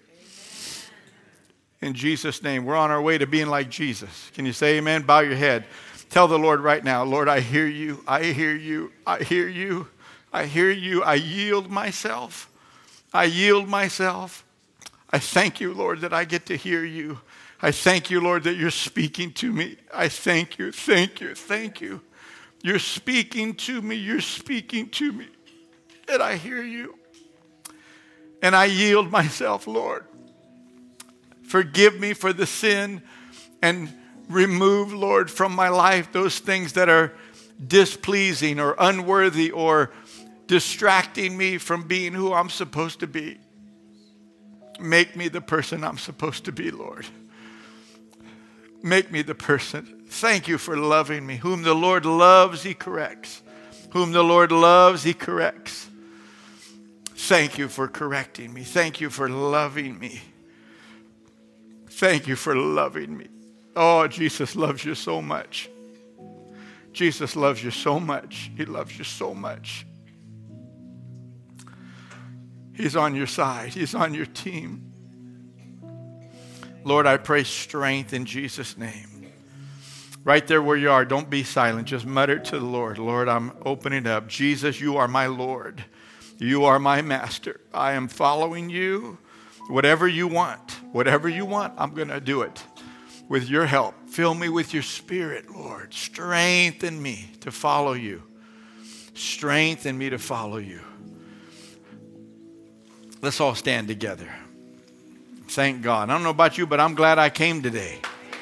In Jesus' name. We're on our way to being like Jesus. Can you say amen? Bow your head. Tell the Lord right now, Lord, I hear you. I hear you. I hear you. I hear you. I yield myself. I yield myself. I thank you, Lord, that I get to hear you. I thank you, Lord, that you're speaking to me. I thank you, thank you, thank you. You're speaking to me. You're speaking to me. And I hear you. And I yield myself, Lord. Forgive me for the sin and remove, Lord, from my life those things that are displeasing or unworthy or distracting me from being who I'm supposed to be. Make me the person I'm supposed to be, Lord. Make me the person. Thank you for loving me. Whom the Lord loves, he corrects. Whom the Lord loves, he corrects. Thank you for correcting me. Thank you for loving me. Thank you for loving me. Oh, Jesus loves you so much. Jesus loves you so much. He loves you so much. He's on your side. He's on your team. Lord, I pray strength in Jesus' name. Right there where you are, don't be silent. Just mutter to the Lord. Lord, I'm opening up. Jesus, you are my Lord. You are my master. I am following you. Whatever you want, whatever you want, I'm going to do it with your help. Fill me with your spirit, Lord. Strengthen me to follow you. Strengthen me to follow you. Let's all stand together. Thank God. I don't know about you, but I'm glad I came today.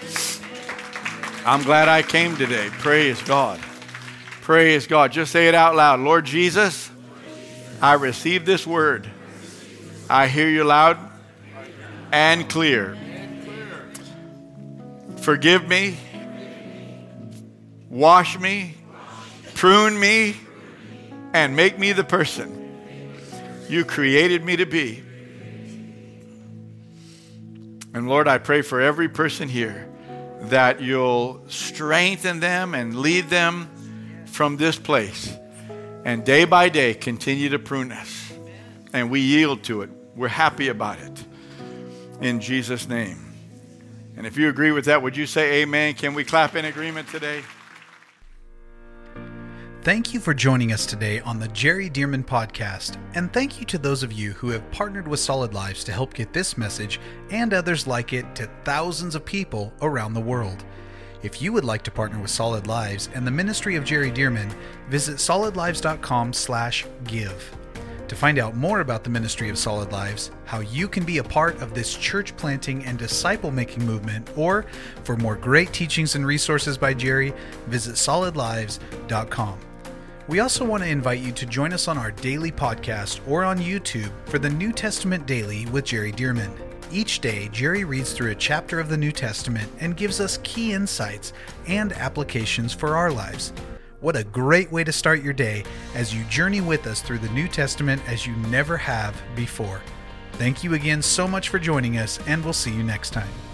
I'm glad I came today. Praise God. Praise God. Just say it out loud. Lord Jesus, I receive this word. I hear you loud and clear. Forgive me. Wash me. Prune me. And make me the person you created me to be. And Lord, I pray for every person here that you'll strengthen them and lead them from this place. And day by day, continue to prune us. And we yield to it. We're happy about it. In Jesus' name. And if you agree with that, would you say amen? Can we clap in agreement today? Thank you for joining us today on the Jerry Dirmann Podcast, and thank you to those of you who have partnered with Solid Lives to help get this message and others like it to thousands of people around the world. If you would like to partner with Solid Lives and the ministry of Jerry Dirmann, visit solid lives dot com slash give. To find out more about the ministry of Solid Lives, how you can be a part of this church planting and disciple making movement, or for more great teachings and resources by Jerry, visit solid lives dot com. We also want to invite you to join us on our daily podcast or on YouTube for the New Testament Daily with Jerry Dirmann. Each day, Jerry reads through a chapter of the New Testament and gives us key insights and applications for our lives. What a great way to start your day as you journey with us through the New Testament as you never have before. Thank you again so much for joining us, and we'll see you next time.